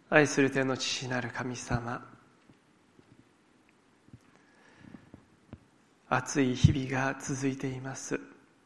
愛する天の父なる神様、暑い日々が続いています。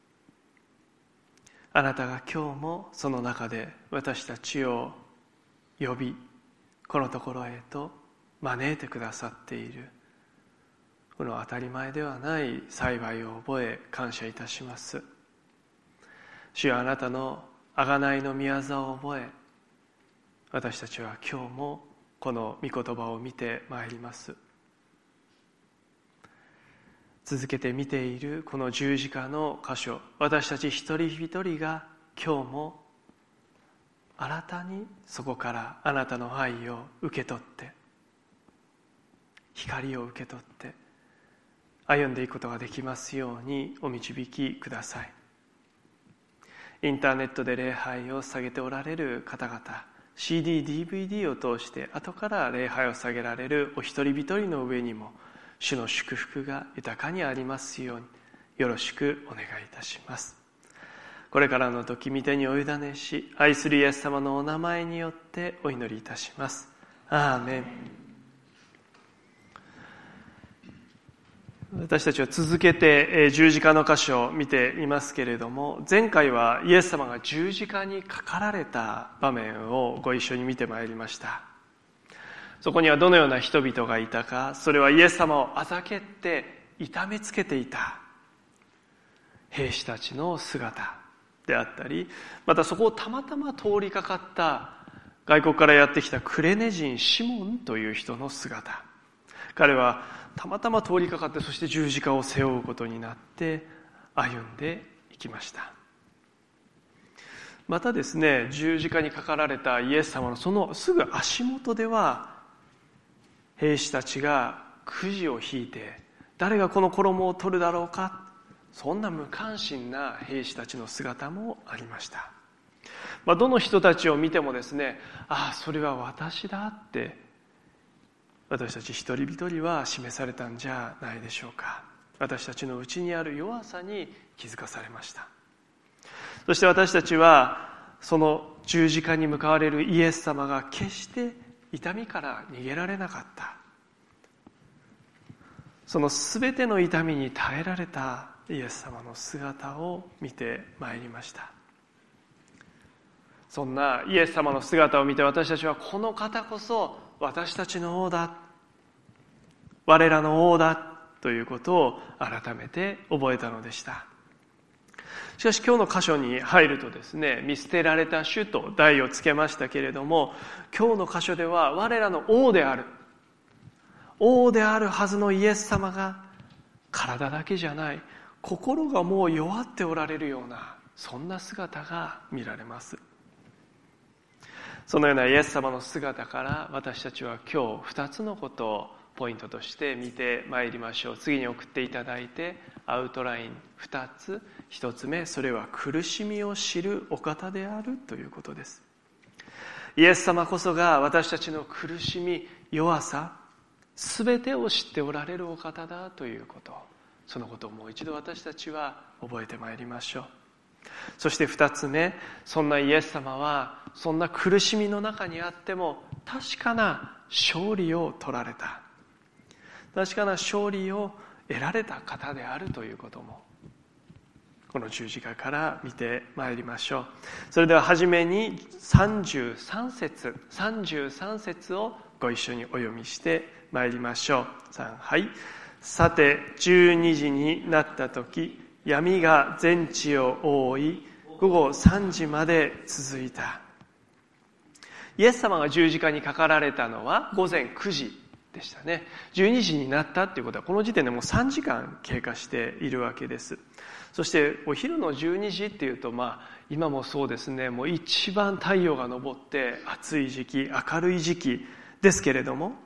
あなたが今日もその中で私たちを呼び、このところへと招いてくださっている。この当たり前ではない幸いを覚え感謝いたします。主よ、あなたの贖いの御業を覚え、私たちは今日もこの御言葉を見てまいります。続けて見ているこの十字架の箇所、私たち一人一人が今日も新たにそこからあなたの愛を受け取って、光を受け取って歩んでいくことができますようにお導きください。インターネットで礼拝を捧げておられる方々、CD、DVD を通して後から礼拝を捧げられるお一人一人の上にも主の祝福が豊かにありますようによろしくお願いいたします。これからの時御手にお委ねし、愛するイエス様のお名前によってお祈りいたします。アーメン。私たちは続けて十字架の箇所を見ていますけれども、前回はイエス様が十字架にかかられた場面をご一緒に見てまいりました。そこにはどのような人々がいたか、それはイエス様をあざけって痛めつけていた兵士たちの姿であったり、またそこをたまたま通りかかった外国からやってきたクレネ人シモンという人の姿。彼はたまたま通りかかって、そして十字架を背負うことになって歩んでいきました。またですね、十字架にかかられたイエス様のそのすぐ足元では、兵士たちがくじを引いて、誰がこの衣を取るだろうか、そんな無関心な兵士たちの姿もありました。どの人たちを見てもですね、それは私だって私たち一人一人は示されたんじゃないでしょうか。私たちの内にある弱さに気づかされました。そして私たちはその十字架に向かわれるイエス様が決して痛みから逃げられなかった、その全ての痛みに耐えられたイエス様の姿を見てまいりました。そんなイエス様の姿を見て、私たちはこの方こそ私たちの王だ、我らの王だということを改めて覚えたのでした。しかし今日の箇所に入るとですね、見捨てられた主と題をつけましたけれども、今日の箇所では我らの王であるはずのイエス様が体だけじゃない、心がもう弱っておられるような、そんな姿が見られます。そのようなイエス様の姿から私たちは今日2つのことをポイントとして見てまいりましょう。次に送っていただいてアウトライン2つ。1つ目、それは苦しみを知るお方であるということです。イエス様こそが私たちの苦しみ、弱さ、すべてを知っておられるお方だということ、そのことをもう一度私たちは覚えてまいりましょう。そして2つ目、そんなイエス様はそんな苦しみの中にあっても確かな勝利を取られた、確かな勝利を得られた方であるということもこの十字架から見てまいりましょう。それでは初めに33節をご一緒にお読みしてまいりましょう。はい。さて12時になった時、闇が全地を覆い、午後3時まで続いた。イエス様が十字架にかかられたのは午前9時でしたね。12時になったということは、この時点でもう3時間経過しているわけです。そしてお昼の12時っていうと、今もそうですね、もう一番太陽が昇って暑い時期、明るい時期ですけれども、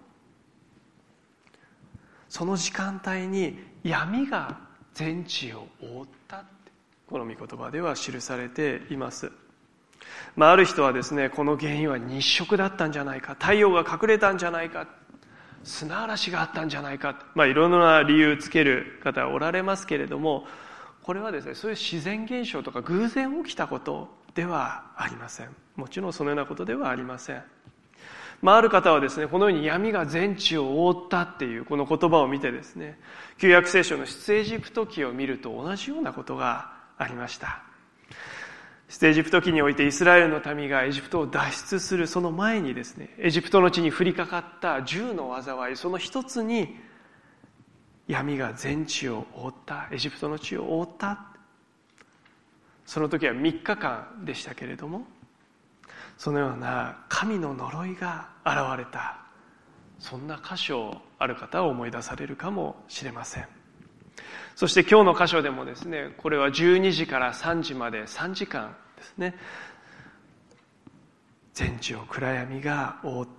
その時間帯に闇が全地を覆ったって、この御言葉では記されています。ある人はですね、この原因は日食だったんじゃないか、太陽が隠れたんじゃないか、砂嵐があったんじゃないか、いろいろな理由つける方はおられますけれども、これはですね、そういう自然現象とか偶然起きたことではありません。もちろんそのようなことではありません。 ある方はですね、このように闇が全地を覆ったっていうこの言葉を見てですね、旧約聖書の出エジプト記を見ると同じようなことがありました。出エジプト記においてイスラエルの民がエジプトを脱出するその前にですね、エジプトの地に降りかかった10の災い、その一つに闇が全地を覆った、エジプトの地を覆った。その時は3日間でしたけれども、そのような神の呪いが現れた、そんな箇所をある方は思い出されるかもしれません。そして今日の箇所でもですね、これは12時から3時まで3時間ですね、全地を暗闇が覆った。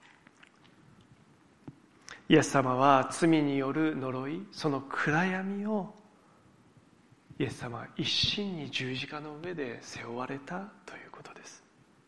イエス様は罪による呪い、その暗闇をイエス様は一心に十字架の上で背負われたということです。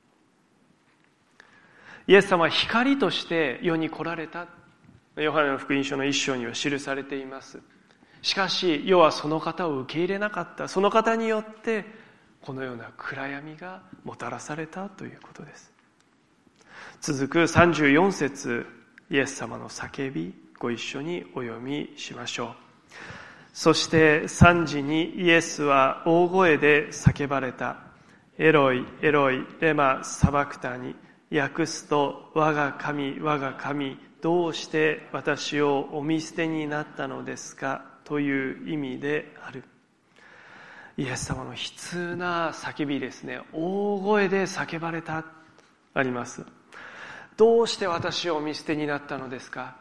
イエス様は光として世に来られた。ヨハネの福音書の1章には記されています。しかし世はその方を受け入れなかった。その方によってこのような暗闇がもたらされたということです。続く34節、イエス様の叫び、ご一緒にお読みしましょう。そして3時にイエスは大声で叫ばれた。エロイ、エロイ、レマ、サバクタニ。訳すと、我が神、我が神、どうして私をお見捨てになったのですかという意味である。イエス様の悲痛な叫びですね。大声で叫ばれた、あります。どうして私をお見捨てになったのですか。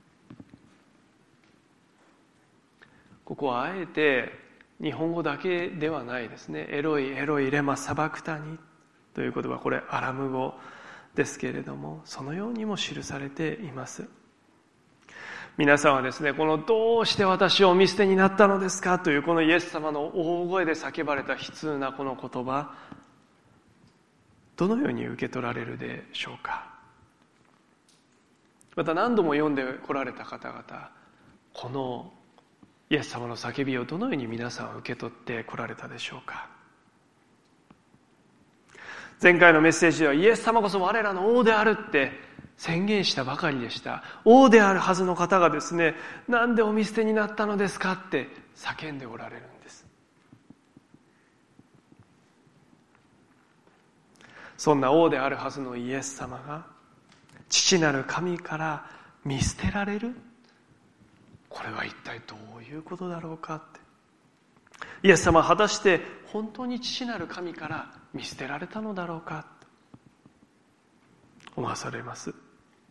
ここはあえて日本語だけではないですね。エロイ、エロイ、レマ、サバクタニという言葉、これアラム語ですけれども、そのようにも記されています。皆さんはですね、このどうして私をお見捨てになったのですかというこのイエス様の大声で叫ばれた悲痛なこの言葉、どのように受け取られるでしょうか。また何度も読んでこられた方々、このイエス様の叫びをどのように皆さんは受け取ってこられたでしょうか。前回のメッセージではイエス様こそ我らの王であるって宣言したばかりでした。王であるはずの方がですね、なんでお見捨てになったのですかって叫んでおられるんです。そんな王であるはずのイエス様が父なる神から見捨てられる、これは一体どういうことだろうかって。イエス様は果たして本当に父なる神から見捨てられたのだろうかと思わされます。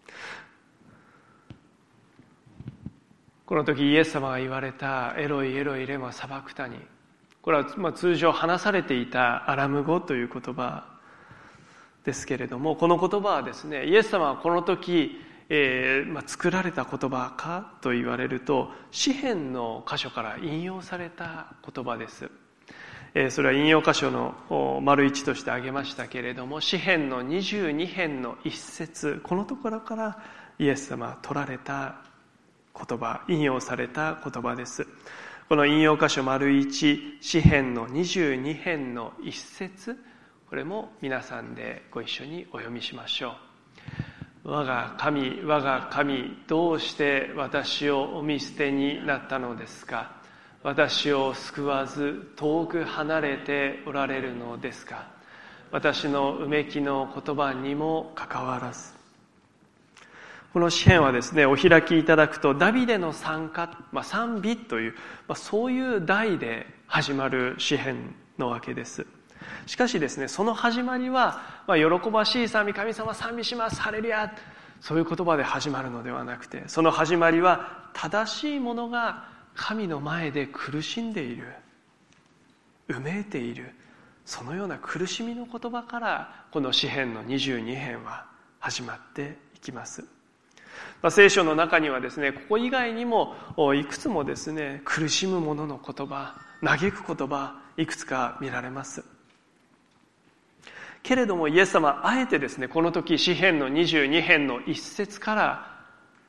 この時イエス様が言われたエロイエロイレマサバクタニ、これは通常話されていたアラム語という言葉ですけれども、この言葉はですね、イエス様はこの時、作られた言葉かと言われると、詩編の箇所から引用された言葉です。それは引用箇所の丸一として挙げましたけれども、詩編の22編の一節、このところからイエス様は取られた言葉、引用された言葉です。この引用箇所丸一、詩編の22編の一節、これも皆さんでご一緒にお読みしましょう。我が神、我が神、どうして私をお見捨てになったのですか。私を救わず遠く離れておられるのですか。私のうめきの言葉にもかかわらず。この詩編はですね、お開きいただくとダビデの賛歌、賛美という、そういう題で始まる詩編のわけです。しかしですね、その始まりは、喜ばしい賛美、神様賛美します、ハレルヤ、そういう言葉で始まるのではなくて、その始まりは正しい者が神の前で苦しんでいる、うめいている、そのような苦しみの言葉からこの詩編の22編は始まっていきます。聖書の中にはですね、ここ以外にもいくつもですね、苦しむ者の言葉、嘆く言葉、いくつか見られます。けれどもイエス様あえてですね、この時詩編の22編の一節から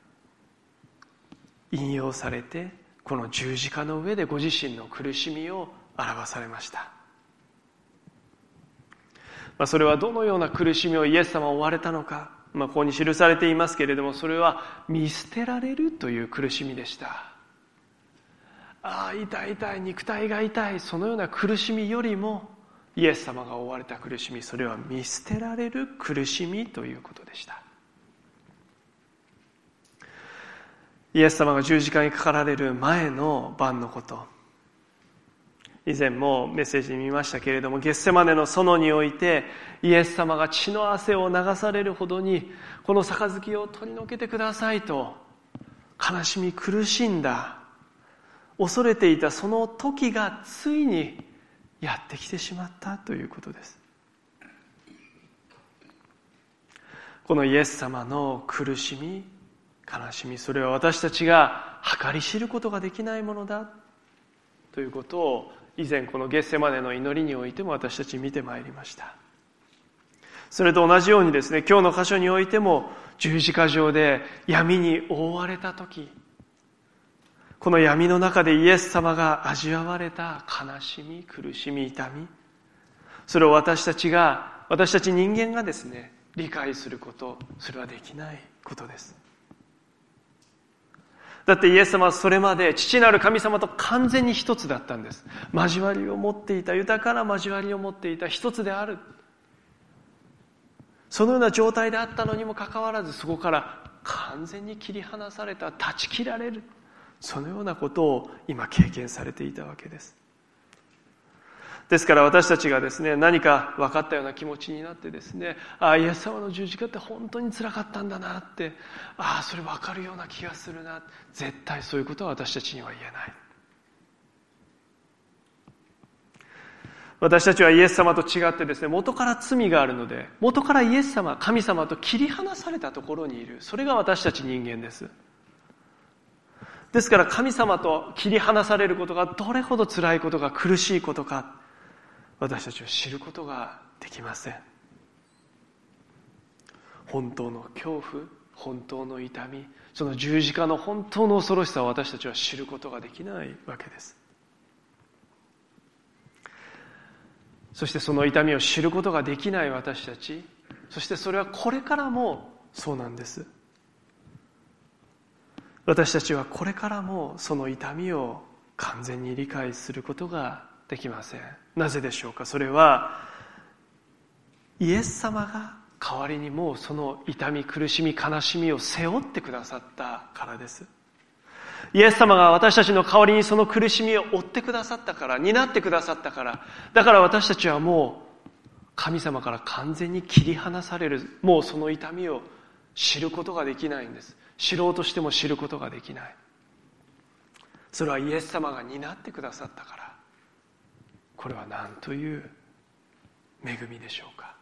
引用されて、この十字架の上でご自身の苦しみを表されました。それはどのような苦しみをイエス様は負われたのか、 ここに記されていますけれども、それは見捨てられるという苦しみでした。痛い痛い、肉体が痛い、そのような苦しみよりも、イエス様が負われた苦しみ、それは見捨てられる苦しみということでした。イエス様が十字架にかかられる前の晩のこと、以前もメッセージに見ましたけれども、ゲッセマネの園においてイエス様が血の汗を流されるほどに、この杯を取り除けてくださいと悲しみ苦しんだ、恐れていたその時がついにやってきてしまったということです。このイエス様の苦しみ、悲しみ、それは私たちが計り知ることができないものだということを、以前このゲッセマネの祈りにおいても私たち見てまいりました。それと同じようにですね、今日の箇所においても十字架上で闇に覆われた時、この闇の中でイエス様が味わわれた悲しみ、苦しみ、痛み、それを私たち人間がですね、理解すること、それはできないことです。だってイエス様はそれまで父なる神様と完全に一つだったんです。交わりを持っていた、豊かな交わりを持っていた、一つである。そのような状態であったのにもかかわらず、そこから完全に切り離された、断ち切られる、そのようなことを今経験されていたわけです。ですから私たちがですね、何か分かったような気持ちになってですね、イエス様の十字架って本当に辛かったんだなって、それ分かるような気がするな、絶対そういうことは私たちには言えない。私たちはイエス様と違ってですね、元から罪があるので、元からイエス様、神様と切り離されたところにいる。それが私たち人間です。ですから神様と切り離されることがどれほど辛いことか苦しいことか、私たちは知ることができません。本当の恐怖、本当の痛み、その十字架の本当の恐ろしさを私たちは知ることができないわけです。そしてその痛みを知ることができない私たち、そしてそれはこれからもそうなんです。私たちはこれからもその痛みを完全に理解することができません。なぜでしょうか。それはイエス様が代わりにもうその痛み、苦しみ、悲しみを背負ってくださったからです。イエス様が私たちの代わりにその苦しみを負ってくださったから、担ってくださったから、だから私たちはもう神様から完全に切り離される、もうその痛みを知ることができないんです。知ろうとしても知ることができない。それはイエス様が担ってくださったから。これは何という恵みでしょうか。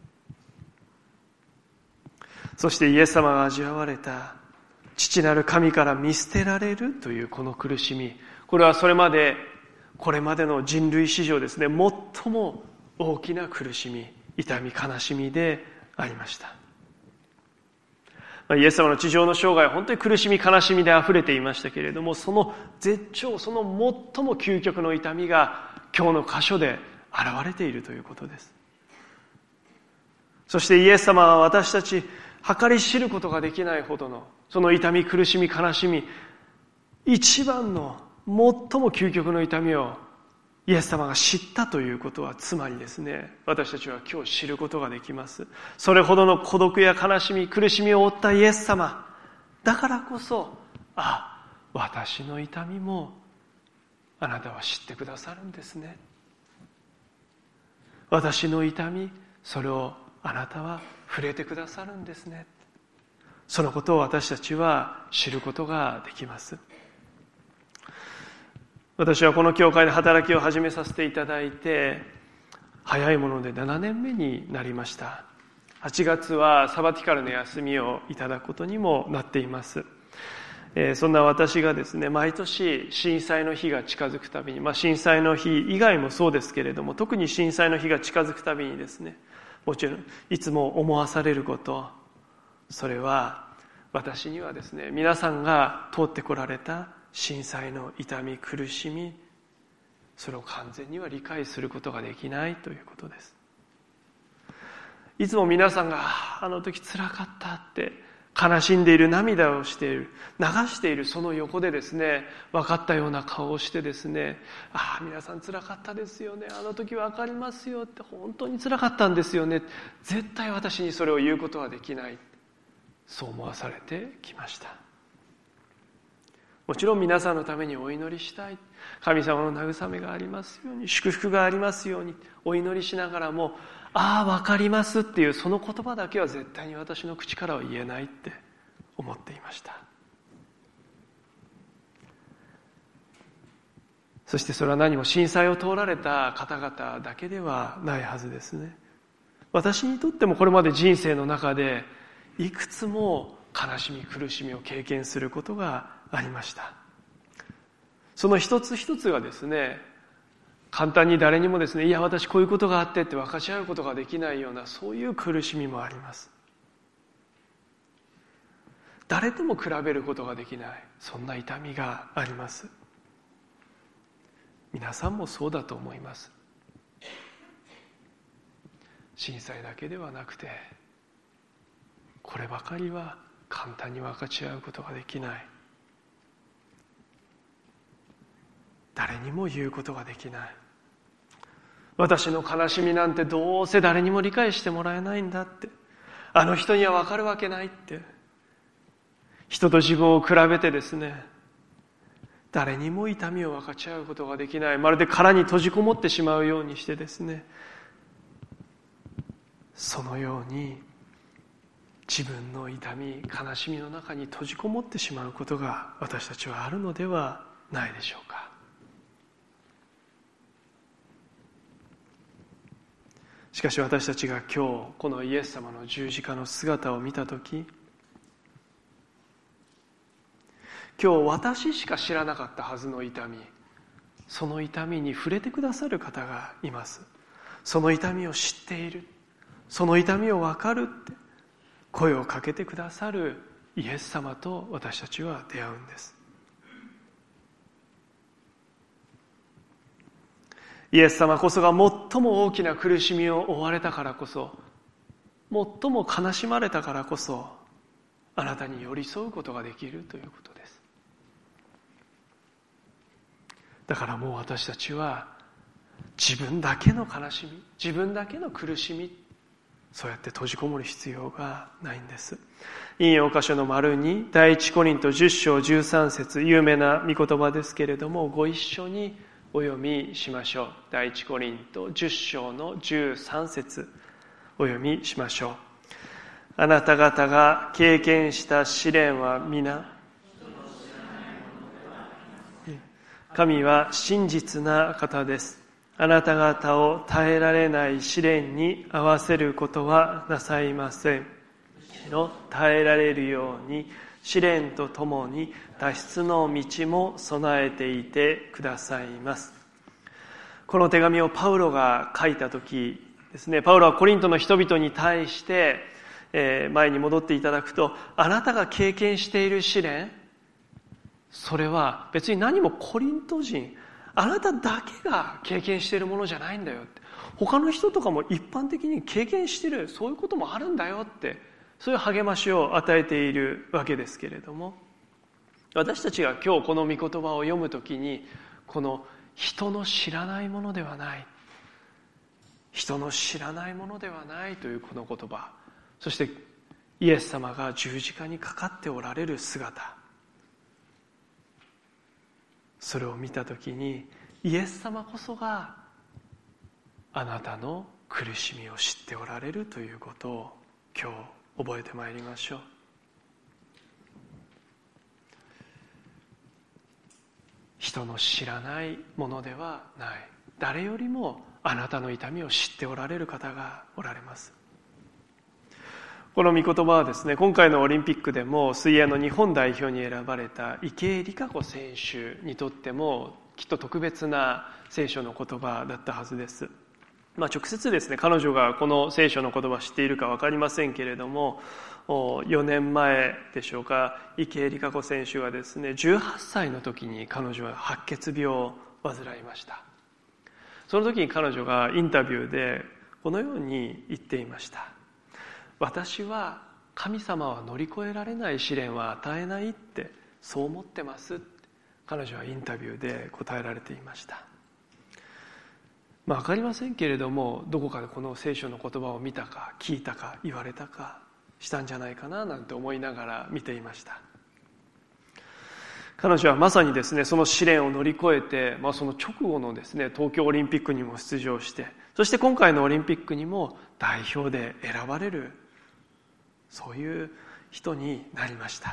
そしてイエス様が味わわれた父なる神から見捨てられるというこの苦しみ、これはこれまでの人類史上ですね、最も大きな苦しみ、痛み、悲しみでありました。イエス様の地上の生涯は本当に苦しみ悲しみで溢れていましたけれども、その絶頂、その最も究極の痛みが今日の箇所で現れているということです。そしてイエス様は私たち計り知ることができないほどのその痛み、苦しみ、悲しみ、一番の最も究極の痛みをイエス様が知ったということは、つまりですね、私たちは今日知ることができます。それほどの孤独や悲しみ、苦しみを負ったイエス様だからこそ、私の痛みもあなたは知ってくださるんですね。私の痛み、それをあなたは触れてくださるんですね。そのことを私たちは知ることができます。私はこの教会で働きを始めさせていただいて、早いもので7年目になりました。8月はサバティカルの休みをいただくことにもなっています。そんな私がですね、毎年震災の日が近づくたびに、震災の日以外もそうですけれども、特に震災の日が近づくたびにですね、もちろんいつも思わされること、それは私にはですね、皆さんが通ってこられた震災の痛み、苦しみ、それを完全には理解することができないということです。 いつも皆さんがあの時辛かったって悲しんでいる、涙をしている、流しているその横でですね、分かったような顔をしてですね、皆さん辛かったですよね、あの時分かりますよって、本当に辛かったんですよね、絶対私にそれを言うことはできない、そう思わされてきました。もちろん皆さんのためにお祈りしたい、神様の慰めがありますように、祝福がありますようにお祈りしながらも、分かりますっていうその言葉だけは絶対に私の口からは言えないって思っていました。そしてそれは何も震災を通られた方々だけではないはずですね。私にとってもこれまで人生の中でいくつも悲しみ苦しみを経験することがありました。その一つ一つがですね、簡単に誰にもですね、私こういうことがあってって分かち合うことができないような、そういう苦しみもあります。誰とも比べることができない、そんな痛みがあります。皆さんもそうだと思います。震災だけではなくて、こればかりは簡単に分かち合うことができない、誰にも言うことができない、私の悲しみなんてどうせ誰にも理解してもらえないんだって、あの人には分かるわけないって、人と自分を比べてですね、誰にも痛みを分かち合うことができない、まるで殻に閉じこもってしまうようにしてですね、そのように自分の痛み悲しみの中に閉じこもってしまうことが私たちはあるのではないでしょうか。しかし私たちが今日このイエス様の十字架の姿を見たとき、今日私しか知らなかったはずの痛み、その痛みに触れてくださる方がいます。その痛みを知っている、その痛みを分かるって声をかけてくださるイエス様と私たちは出会うんです。イエス様こそが最も大きな苦しみを負われたからこそ、最も悲しまれたからこそ、あなたに寄り添うことができるということです。だからもう私たちは自分だけの悲しみ、自分だけの苦しみ、そうやって閉じこもる必要がないんです。引用箇所の丸に第一コリント10章13節、有名な御言葉ですけれども、ご一緒にお読みしましょう。第一コリント10章の13節お読みしましょう。あなた方が経験した試練は皆、神は真実な方です。あなた方を耐えられない試練に合わせることはなさいません。耐えられるように試練とともに脱出の道も備えていてくださいます。この手紙をパウロが書いた時ですね、パウロはコリントの人々に対して、前に戻っていただくと、あなたが経験している試練、それは別に何もコリント人、あなただけが経験しているものじゃないんだよって、他の人とかも一般的に経験している、そういうこともあるんだよって、そういう励ましを与えているわけですけれども、私たちが今日この御言葉を読むときに、この人の知らないものではない、人の知らないものではないというこの言葉、そしてイエス様が十字架にかかっておられる姿、それを見たときに、イエス様こそがあなたの苦しみを知っておられるということを今日覚えてまいりましょう。人の知らないものではない、誰よりもあなたの痛みを知っておられる方がおられます。この御言葉はですね、今回のオリンピックでも水泳の日本代表に選ばれた池江璃花子選手にとってもきっと特別な聖書の言葉だったはずです。直接ですね、彼女がこの聖書の言葉を知っているか分かりませんけれども、4年前でしょうか、池江璃花子選手がですね、18歳の時に彼女は白血病を患いました。その時に彼女がインタビューでこのように言っていました。 私は神様は乗り越えられない試練は与えないってそう思ってますって、彼女はインタビューで答えられていました。分かりませんけれども、どこかでこの聖書の言葉を見たか聞いたか言われたかしたんじゃないかななんて思いながら見ていました。彼女はまさにですね、その試練を乗り越えて、その直後のですね、東京オリンピックにも出場して、そして今回のオリンピックにも代表で選ばれる、そういう人になりました。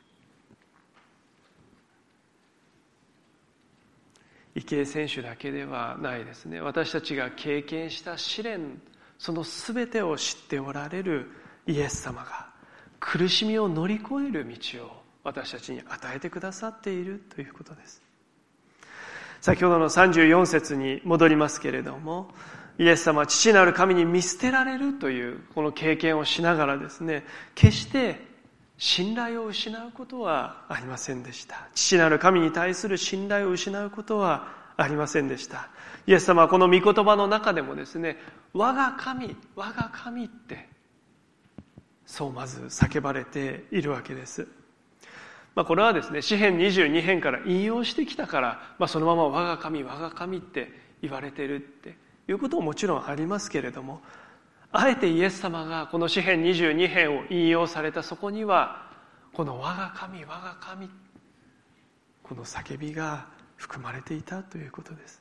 池江選手だけではないですね。私たちが経験した試練、その全てを知っておられるイエス様が苦しみを乗り越える道を私たちに与えてくださっているということです。先ほどの34節に戻りますけれども、イエス様は父なる神に見捨てられるというこの経験をしながらですね、決して信頼を失うことはありませんでした。父なる神に対する信頼を失うことはありませんでした。イエス様はこの御言葉の中でもですね、我が神、我が神ってそうまず叫ばれているわけです。これはですね、詩編22編から引用してきたから、そのまま我が神、我が神って言われているっていうことももちろんありますけれども、あえてイエス様がこの詩編22編を引用されたそこには、この我が神、我が神、この叫びが含まれていたということです。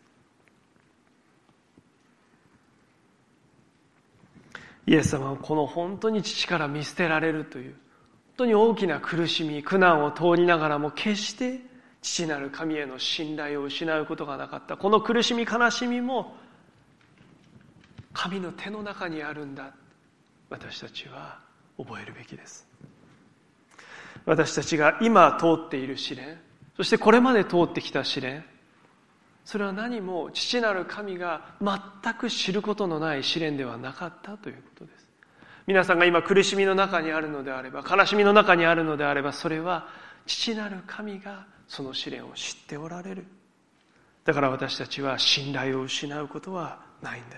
イエス様はこの本当に父から見捨てられるという、本当に大きな苦しみ、苦難を通りながらも決して父なる神への信頼を失うことがなかった。この苦しみ、悲しみも神の手の中にあるんだ。私たちは覚えるべきです。私たちが今通っている試練、そしてこれまで通ってきた試練、それは何も父なる神が全く知ることのない試練ではなかったということです。皆さんが今苦しみの中にあるのであれば、悲しみの中にあるのであれば、それは父なる神がその試練を知っておられる。だから私たちは信頼を失うことはないんです。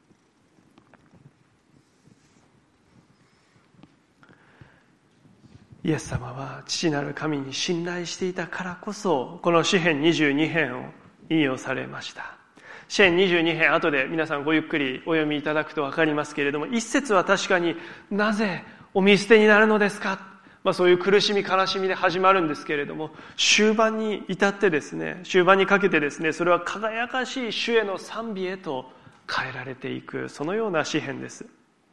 イエス様は父なる神に信頼していたからこそ、この詩編22編を引用されました。詩編22編、後で皆さんごゆっくりお読みいただくと分かりますけれども、一節は確かになぜお見捨てになるのですか、そういう苦しみ悲しみで始まるんですけれども、終盤に至ってですね、終盤にかけてですね、それは輝かしい主への賛美へと変えられていく、そのような詩編です。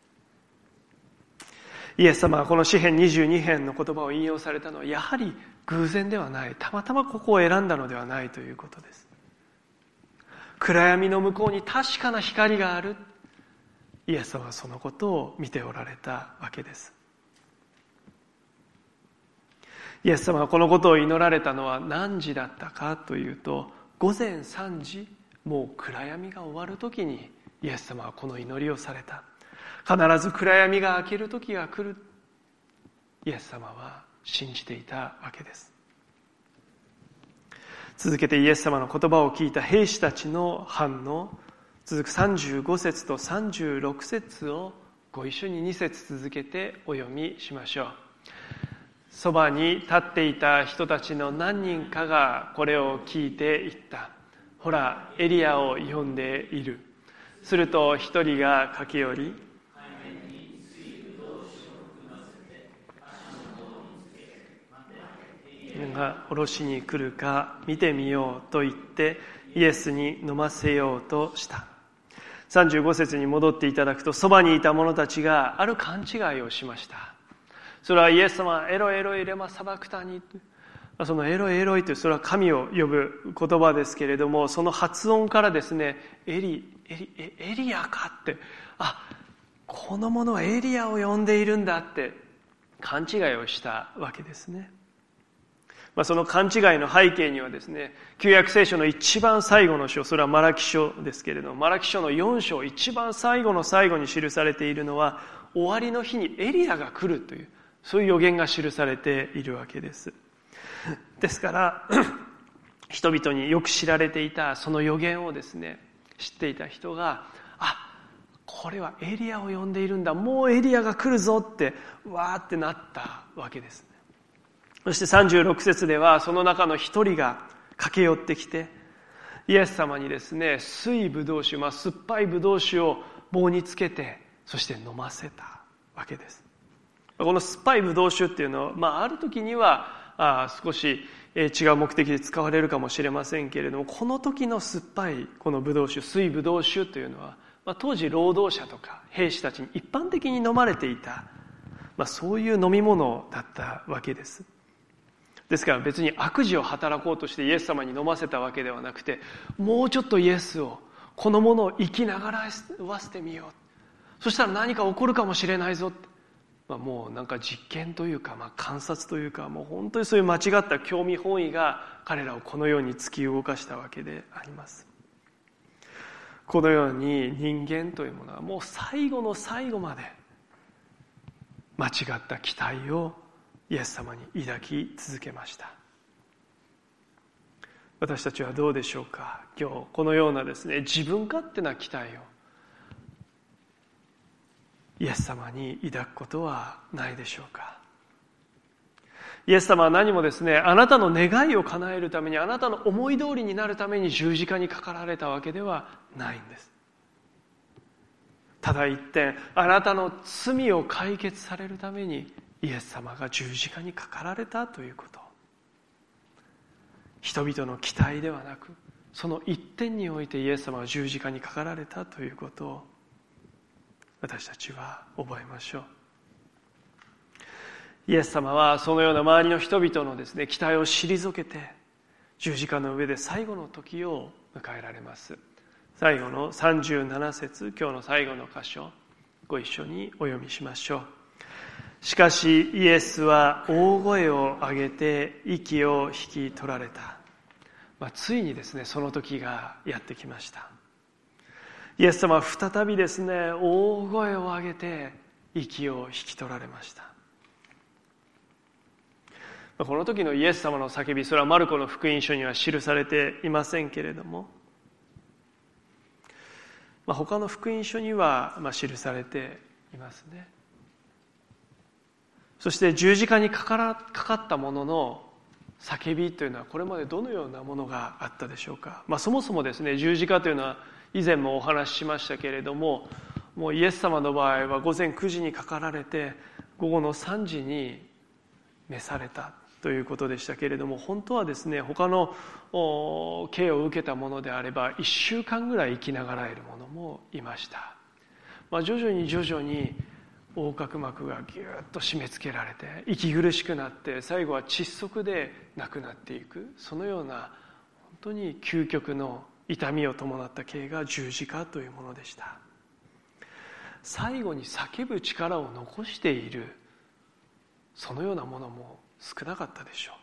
イエス様はこの詩編22編の言葉を引用されたのはやはり偶然ではない、たまたまここを選んだのではないということです。暗闇の向こうに確かな光がある。イエス様はそのことを見ておられたわけです。イエス様がこのことを祈られたのは何時だったかというと、午前3時、もう暗闇が終わる時にイエス様はこの祈りをされた。必ず暗闇が明ける時が来る。イエス様は信じていたわけです。続けてイエス様の言葉を聞いた兵士たちの反応、続く35節と36節をご一緒に2節続けてお読みしましょう。そばに立っていた人たちの何人かがこれを聞いて言った。ほら、エリアを呼んでいる。すると一人が駆け寄り、が下ろしに来るか見てみようと言ってイエスに飲ませようとした。35節に戻っていただくと、そばにいた者たちがある勘違いをしました。それはイエス様、エロエロイレマサバクタニ、そのエロエロイという、それは神を呼ぶ言葉ですけれども、その発音からですね、エリアかって、この者はエリアを呼んでいるんだって勘違いをしたわけですね。その勘違いの背景にはですね、旧約聖書の一番最後の書、それはマラキ書ですけれども、マラキ書の4章一番最後の最後に記されているのは、終わりの日にエリアが来るという、そういう予言が記されているわけです。ですから人々によく知られていたその予言をですね、知っていた人が、ここれはエリアを呼んでいるんだ、もうエリアが来るぞってわーってなったわけですね。そして36節ではその中の一人が駆け寄ってきてイエス様にですね、水ブドウ酒、酸っぱいブドウ酒を棒につけて、そして飲ませたわけです。この酸っぱいブドウ酒っていうのは、ある時には少し違う目的で使われるかもしれませんけれども、この時の酸っぱいこのブドウ酒、水ブドウ酒というのは、当時労働者とか兵士たちに一般的に飲まれていた、そういう飲み物だったわけです。ですから別に悪事を働こうとしてイエス様に飲ませたわけではなくて、もうちょっとイエスをこのものを生きながらわせてみよう、そしたら何か起こるかもしれないぞって、もうなんか実験というか、観察というか、もう本当にそういう間違った興味本位が彼らをこのように突き動かしたわけであります。このように人間というものはもう最後の最後まで間違った期待をイエス様に抱き続けました。私たちはどうでしょうか。今日このようなですね、自分勝手な期待をイエス様に抱くことはないでしょうか。イエス様は何もですね、あなたの願いを叶えるために、あなたの思い通りになるために十字架にかかられたわけではないんです。ただ一点、あなたの罪を解決されるためにイエス様が十字架にかかられたということ。人々の期待ではなく、その一点においてイエス様は十字架にかかられたということを私たちは覚えましょう。イエス様はそのような周りの人々のですね、期待を退けて十字架の上で最後の時を迎えられます。最後の37節、今日の最後の箇所、ご一緒にお読みしましょう。しかしイエスは大声を上げて息を引き取られた。ついにですね、その時がやってきました。イエス様は再びですね、大声を上げて息を引き取られました。この時のイエス様の叫び、それはマルコの福音書には記されていませんけれども、他の福音書には記されていますね。そして十字架にかかったものの叫びというのはこれまでどのようなものがあったでしょうか。そもそもですね、十字架というのは以前もお話ししましたけれども、もうイエス様の場合は午前9時にかかられて午後の3時に召されたということでしたけれども、本当はですね、他の刑を受けたものであれば1週間ぐらい生きながらえるものもいました。徐々に横隔膜がぎゅーっと締め付けられて息苦しくなって、最後は窒息で亡くなっていく、そのような本当に究極の痛みを伴った刑が十字架というものでした。最後に叫ぶ力を残している、そのようなものも少なかったでしょう。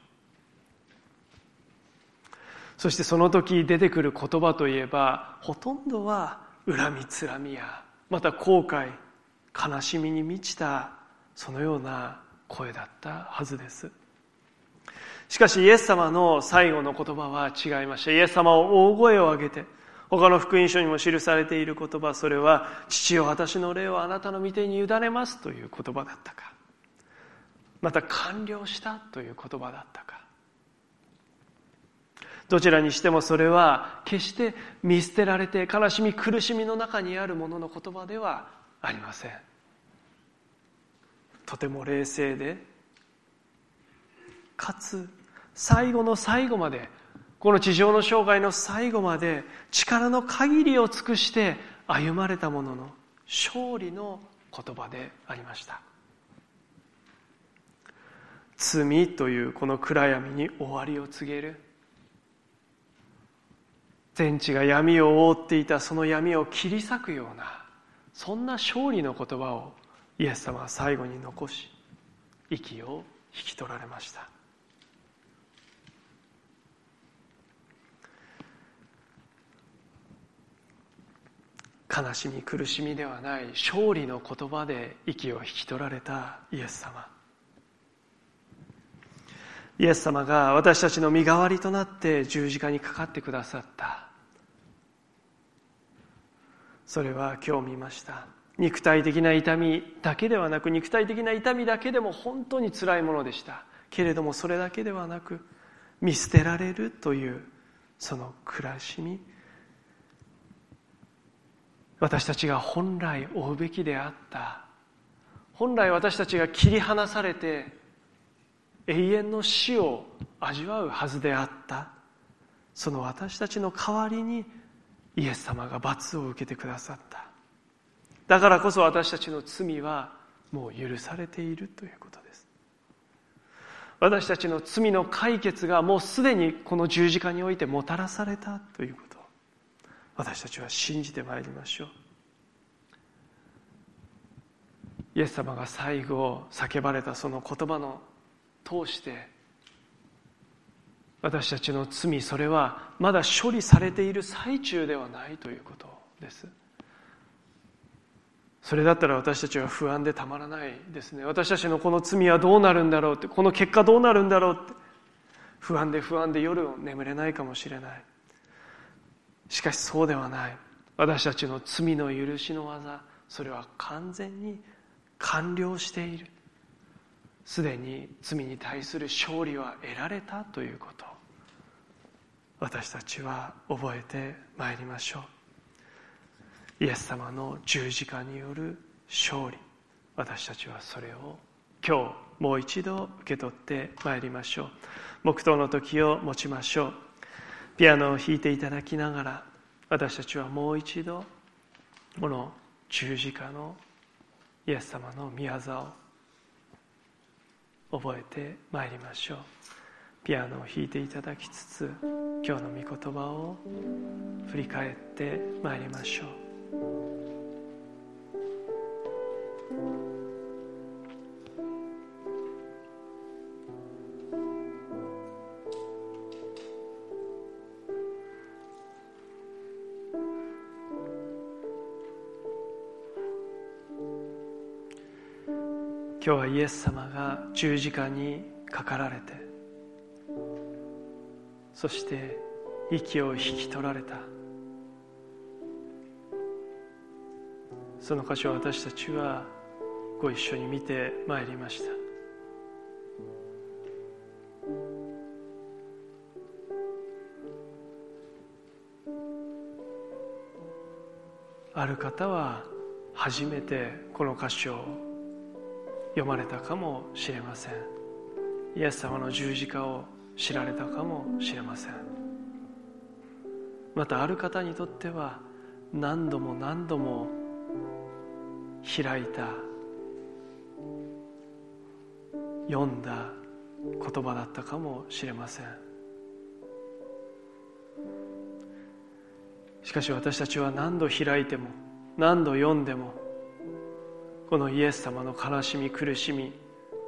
そしてその時出てくる言葉といえば、ほとんどは恨みつらみや、また後悔悲しみに満ちたそのような声だったはずです。しかしイエス様の最後の言葉は違いました。イエス様は大声を上げて、他の福音書にも記されている言葉、それは父よ、私の霊をあなたの御手に委ねますという言葉だったか、また完了したという言葉だったか、どちらにしてもそれは決して見捨てられて悲しみ苦しみの中にあるものの言葉ではありません。とても冷静で、かつ最後の最後まで、この地上の生涯の最後まで力の限りを尽くして歩まれたものの勝利の言葉でありました。罪というこの暗闇に終わりを告げる、天地が闇を覆っていたその闇を切り裂くような、そんな勝利の言葉をイエス様は最後に残し、息を引き取られました。悲しみ苦しみではない勝利の言葉で息を引き取られたイエス様。イエス様が私たちの身代わりとなって十字架にかかってくださった、 それは今日見ました。肉体的な痛みだけではなく、肉体的な痛みだけでも本当につらいものでした。けれどもそれだけではなく、見捨てられるというその苦しみ、私たちが本来負うべきであった、本来私たちが切り離されて永遠の死を味わうはずであった、その私たちの代わりにイエス様が罰を受けてくださった。だからこそ私たちの罪はもう許されているということです。私たちの罪の解決がもうすでにこの十字架においてもたらされたということを私たちは信じてまいりましょう。イエス様が最後叫ばれたその言葉の通して、私たちの罪、それはまだ処理されている最中ではないということです。それだったら私たちは不安でたまらないですね。私たちのこの罪はどうなるんだろうって、この結果どうなるんだろうって、不安で夜を眠れないかもしれない。しかしそうではない。私たちの罪の許しの技、それは完全に完了している。すでに罪に対する勝利は得られたということ、私たちは覚えてまいりましょう。イエス様の十字架による勝利、私たちはそれを今日もう一度受け取ってまいりましょう。黙祷の時を持ちましょう。ピアノを弾いていただきながら、私たちはもう一度この十字架のイエス様の御業を覚えてまいりましょう。ピアノを弾いていただきつつ、今日の御言葉を振り返ってまいりましょう。今日はイエス様が十字架にかかられて、そして息を引き取られた、その箇所を私たちはご一緒に見てまいりました。ある方は初めてこの箇所を読まれたかもしれません。イエス様の十字架を知られたかもしれません。またある方にとっては何度も何度も開いた、読んだ言葉だったかもしれません。しかし私たちは何度開いても何度読んでも、このイエス様の悲しみ苦しみ、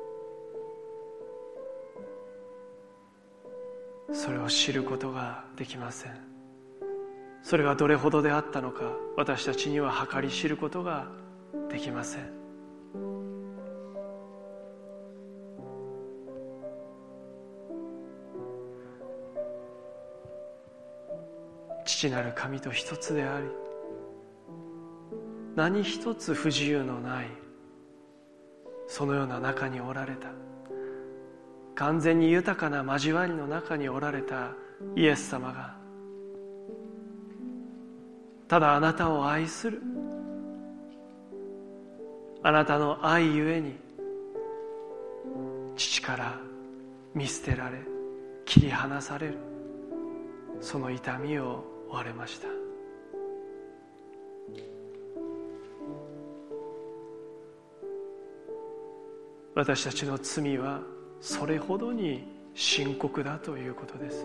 それを知ることができません。それがどれほどであったのか、私たちには計り知ることができません。父なる神と一つであり、何一つ不自由のない、そのような中におられた、完全に豊かな交わりの中におられたイエス様が、ただあなたを愛する、あなたの愛ゆえに父から見捨てられ切り離される、その痛みを負われました。私たちの罪はそれほどに深刻だということです。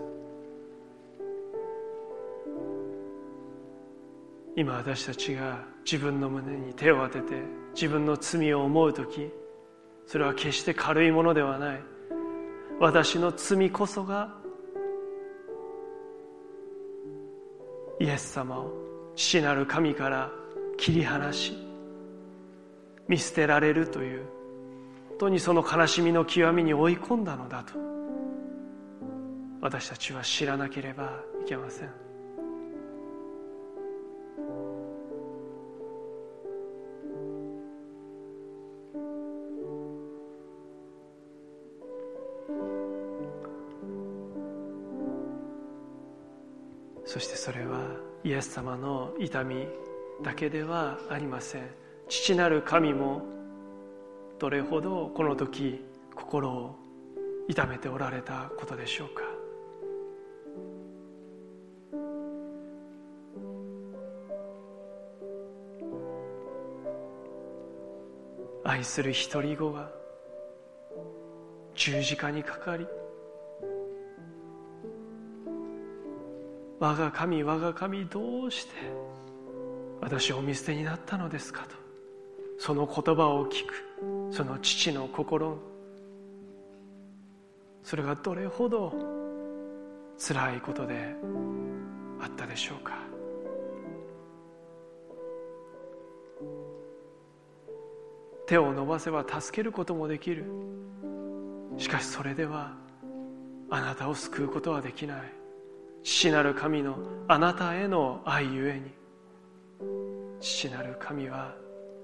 今私たちが自分の胸に手を当てて自分の罪を思うとき、それは決して軽いものではない。私の罪こそがイエス様を父なる神から切り離し見捨てられるという、本当にその悲しみの極みに追い込んだのだと私たちは知らなければいけません。 そしてそれはイエス様の痛みだけではありません。父なる神もどれほどこの時心を痛めておられたことでしょうか。愛する一人子が十字架にかかり、我が神我が神、どうして私をお見捨てになったのですかと、その言葉を聞くその父の心、それがどれほど辛いことであったでしょうか。手を伸ばせば助けることもできる。しかしそれではあなたを救うことはできない。父なる神のあなたへの愛ゆえに、父なる神は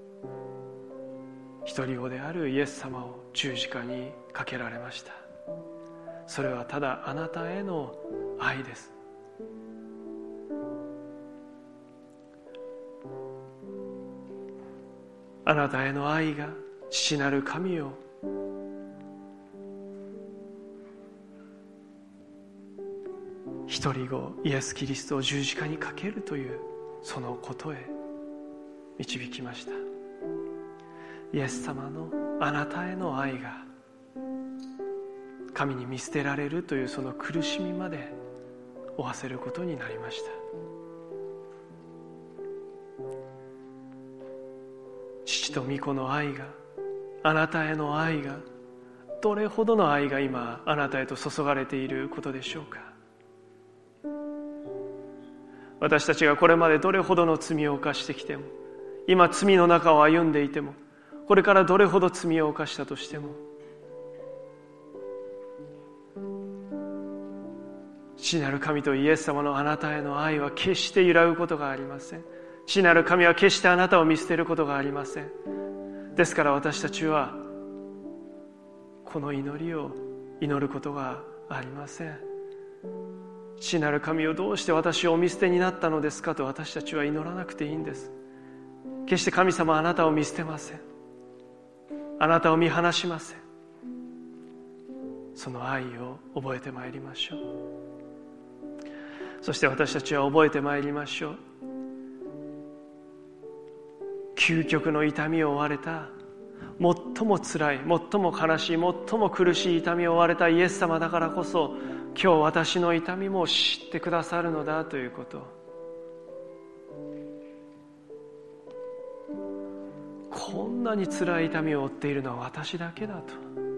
一人子であるイエス様を十字架にかけられました。それはただあなたへの愛です。あなたへの愛が父なる神を一人子イエス・キリストを十字架にかけるというそのことへ導きました。イエス様のあなたへの愛が神に見捨てられるというその苦しみまで負わせることになりました。父と御子の愛が、あなたへの愛が、どれほどの愛が今あなたへと注がれていることでしょうか。私たちがこれまでどれほどの罪を犯してきても、今罪の中を歩んでいても、これからどれほど罪を犯したとしても、父なる神とイエス様のあなたへの愛は決して揺らぐことがありません。父なる神は決してあなたを見捨てることがありません。ですから私たちはこの祈りを祈ることがありません。父なる神よ、どうして私をお見捨てになったのですかと私たちは祈らなくていいんです。決して神様はあなたを見捨てません。あなたを見放しません。その愛を覚えてまいりましょう。そして私たちは覚えてまいりましょう。究極の痛みを負われた、最も辛い、最も悲しい、最も苦しい痛みを負われたイエス様だからこそ、今日私の痛みも知ってくださるのだということ。こんなに辛い痛みを負っているのは私だけだと。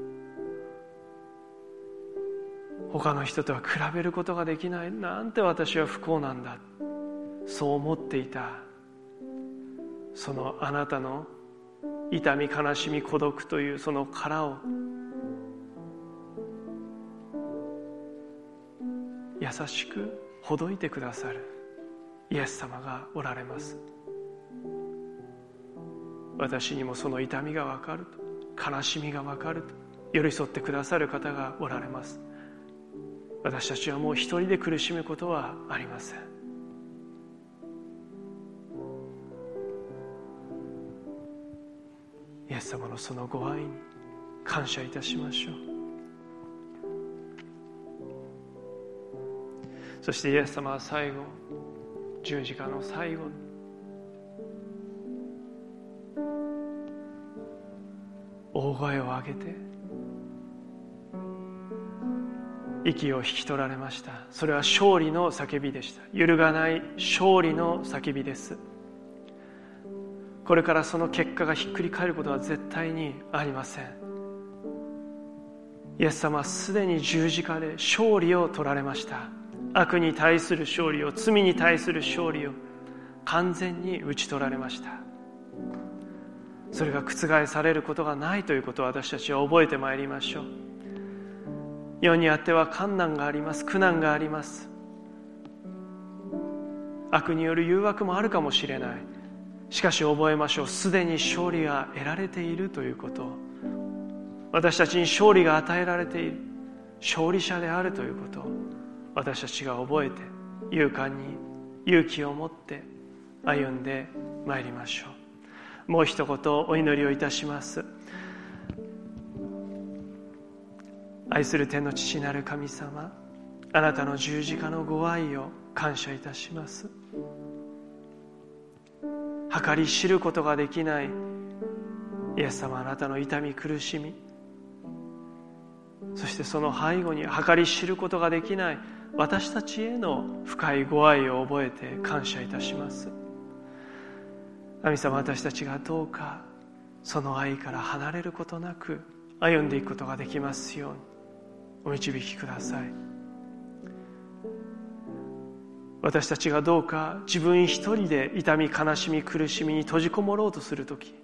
他の人とは比べることができない。なんて私は不幸なんだ。そう思っていた。そのあなたの痛み、悲しみ、孤独というその殻を優しくほどいてくださるイエス様がおられます。私にもその痛みがわかると、悲しみがわかると寄り添ってくださる方がおられます。私たちはもう一人で苦しむことはありません。イエス様のそのご愛に感謝いたしましょう。そしてイエス様は最後、十字架の最後に大声を上げて息を引き取られました。それは勝利の叫びでした。揺るがない勝利の叫びです。これからその結果がひっくり返ることは絶対にありません。イエス様はすでに十字架で勝利を取られました。悪に対する勝利を、罪に対する勝利を完全に打ち取られました。それが覆されることがないということを私たちは覚えてまいりましょう。世にあっては困難があります。苦難があります。悪による誘惑もあるかもしれない。しかし覚えましょう。すでに勝利が得られているということ。私たちに勝利が与えられている。勝利者であるということを私たちが覚えて、 勇敢に勇気を持って歩んでまいりましょう。もう一言お祈りをいたします。愛する天の父なる神様、あなたの十字架のご愛を感謝いたします。計り知ることができないイエス様、あなたの痛み苦しみ、そしてその背後に計り知ることができない私たちへの深いご愛を覚えて感謝いたします。神様、私たちがどうかその愛から離れることなく歩んでいくことができますようにお導きください。私たちがどうか自分一人で痛み悲しみ苦しみに閉じこもろうとするとき、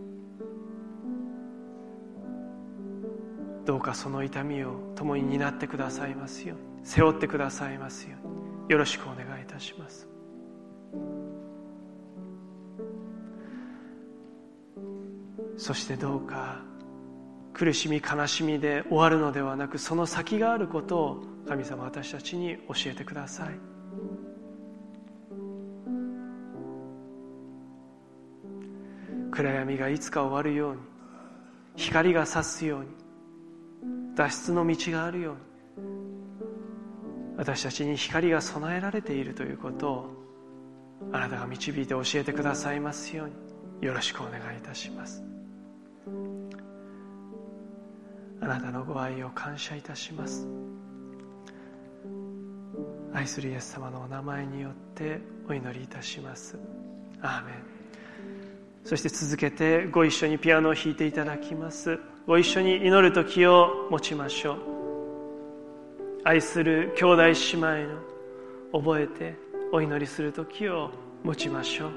どうかその痛みを共に担ってくださいますように、背負ってくださいますようによろしくお願いいたします。そしてどうか苦しみ悲しみで終わるのではなく、その先があることを神様、私たちに教えてください。暗闇がいつか終わるように、光が差すように、脱出の道があるように、私たちに光が備えられているということをあなたが導いて教えてくださいますようによろしくお願いいたします。あなたのご愛を感謝いたします。愛するイエス様のお名前によってお祈りいたします。アーメン。そして続けてご一緒にピアノを弾いていただきます。ご一緒に祈る時を持ちましょう。愛する兄弟姉妹の覚えてお祈りする時を持ちましょう。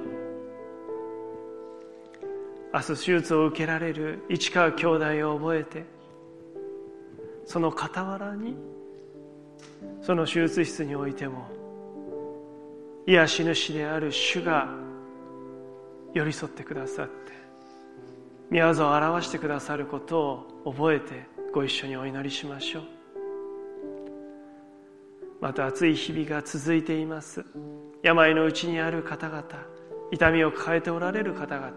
明日手術を受けられる市川兄弟を覚えて、その傍らにその手術室においても癒し主である主が寄り添ってくださって御業を表してくださることを覚えてご一緒にお祈りしましょう。また暑い日々が続いています。病のうちにある方々、痛みを抱えておられる方々、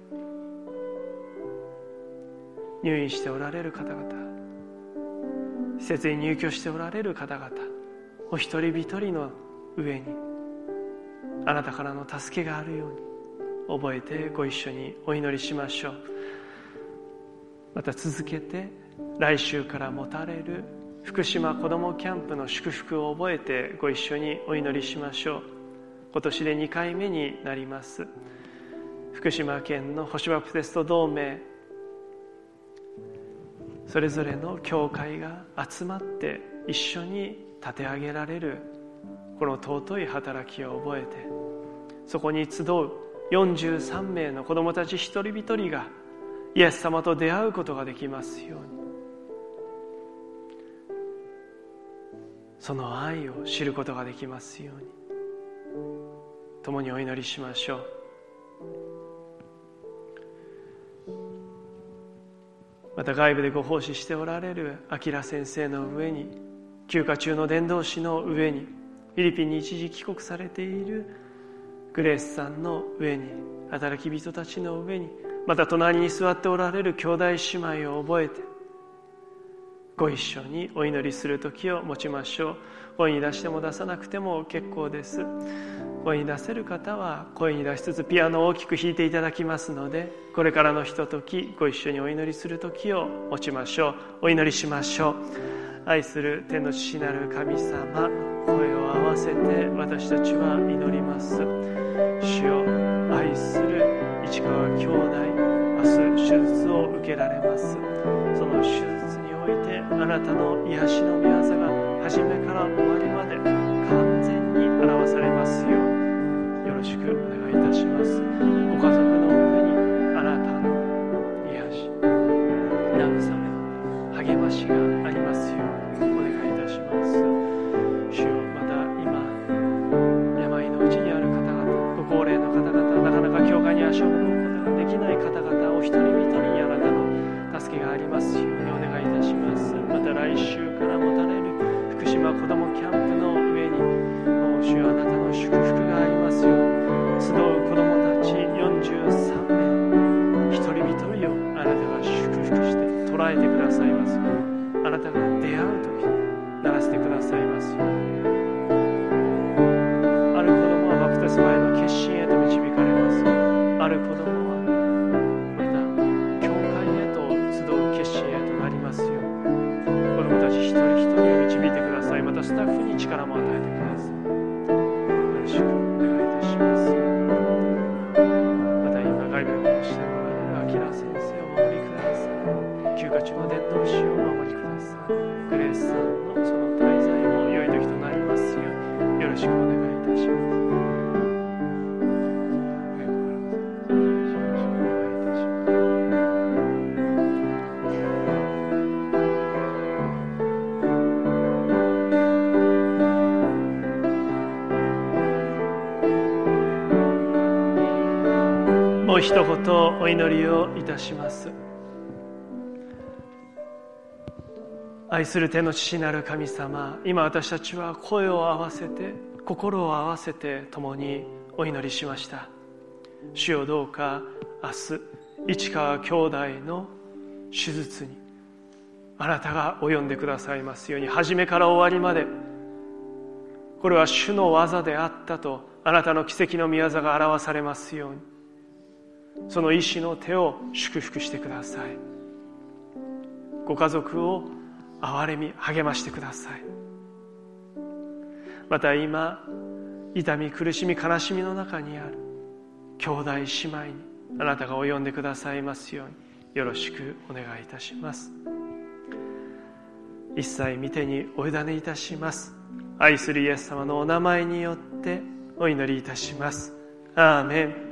入院しておられる方々、施設に入居しておられる方々、お一人一人の上にあなたからの助けがあるように覚えてご一緒にお祈りしましょう。また続けて来週から持たれる福島子どもキャンプの祝福を覚えてご一緒にお祈りしましょう。今年で2回目になります。福島県の星バプテスト同盟、それぞれの教会が集まって一緒に立て上げられるこの尊い働きを覚えて、そこに集う43名の子どもたち一人一人がイエス様と出会うことができますように、その愛を知ることができますように共にお祈りしましょう。また外部でご奉仕しておられる明先生の上に、休暇中の伝道師の上に、フィリピンに一時帰国されているグレースさんの上に、働き人たちの上に、また隣に座っておられる兄弟姉妹を覚えてご一緒にお祈りする時を持ちましょう。声に出しても出さなくても結構です。声に出せる方は声に出しつつピアノを大きく弾いていただきますので、これからのひとときご一緒にお祈りする時を持ちましょう。お祈りしましょう。愛する天の父なる神様、声を合わせて私たちは祈ります。主よ、愛する市川兄弟、明日手術を受けられます。その手術においてあなたの癒しの御業が初めから終わりまで完全に表されますようよろしくお願いいたします。ご家族の上にあなたの癒し、慰め、励ましがありますようにお願いいたします。主よ、また今病のうちにある方々、ご高齢の方々、なかなか教会に足を運ぶことができない方々を一人一人にあなたの助けがありますようにお願いいたします。また来週から持たれる福島子どもキャンプの上に、もう主主よ、あなたの祝福がありますよ。集う子供たち43名、一人一人をあなたが祝福して捉えてくださいますよ。あなたが出会う時にならせてくださいますよ。ある子供はバプテスマへの決心へと導かれますよ。ある子供はまた教会へと集う決心へとなりますよ。子供たち一人一人を導いてください。またスタッフに力も与えてください。よろしくお願いいたします。また今外部の講師でおられるアキラ先生をお守りください。休暇中の伝道師をお守りください。グレースさんのその滞在も良い時となりますようによろしくお願いいたします。もう一言お祈りをいたします。愛する天の父なる神様、今私たちは声を合わせて心を合わせて共にお祈りしました。主よ、どうか明日市川兄弟の手術にあなたが及んでくださいますように、初めから終わりまでこれは主の技であったとあなたの奇跡の御業が表されますように、その医師の手を祝福してください。ご家族を憐れみ励ましてください。また今痛み苦しみ悲しみの中にある兄弟姉妹にあなたが及んでくださいますようによろしくお願いいたします。一切御手にお委ねいたします。愛するイエス様のお名前によってお祈りいたします。アーメン。